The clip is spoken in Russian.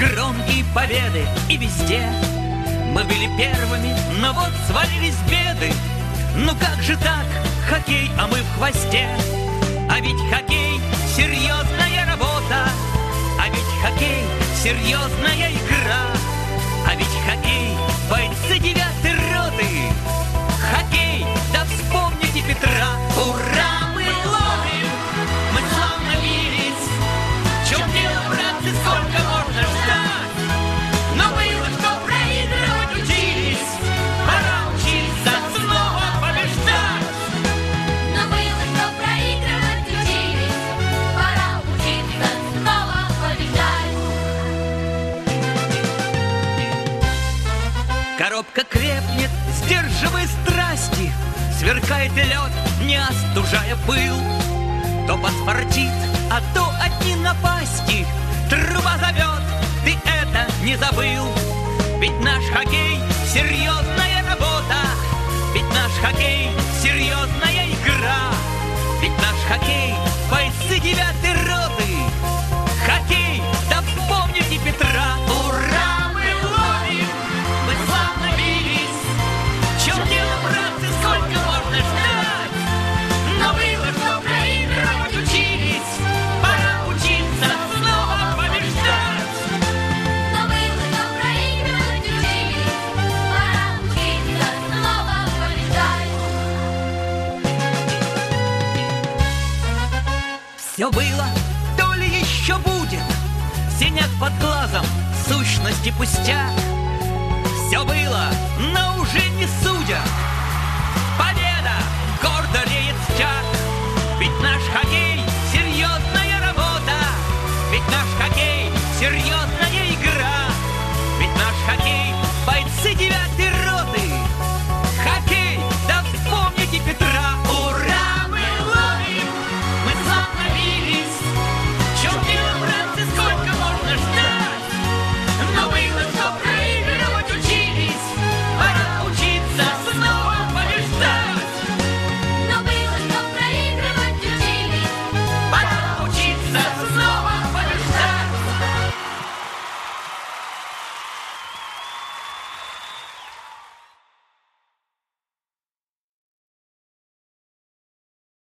громкие победы, и везде мы были первыми, но вот свалились беды. Ну как же так, хоккей, а мы в хвосте? А ведь хоккей — серьезная работа, а ведь хоккей — серьезная игра, а ведь хоккей — бойцы 9-й роты. Хоккей, да вспомните Петра. Ура, мы ловим, мы славно бились. В чем дело, братцы, сколько можно ждать? Но было, что проигрывать учились, пора учиться снова побеждать. Но было, что проигрывать учились, пора учиться снова побеждать. Коробка крепнет, сдерживая страсти, сверкает лед, не остужая пыл. То подфартит, а то одни напасти. Труба зовет, ты это не забыл. Ведь наш хоккей — серьезная работа, ведь наш хоккей — серьезная игра, ведь наш хоккей — бойцы 9-й роты. Хоккей, да вспомните Петра. Ура, мы ловим, мы славно бились. В чем дело, братцы, сколько можно ждать? Но было, что проигрывать учились, пора учиться снова побеждать. Но было, что проигрывать учились, пора учиться снова побеждать. Все было, то ли еще будет, синяк под глазом, сущности пустяк. Все было, но уже не судят. Победа, гордо реет стяг. Ведь наш хоккей — серьезная работа, ведь наш хоккей — серьезная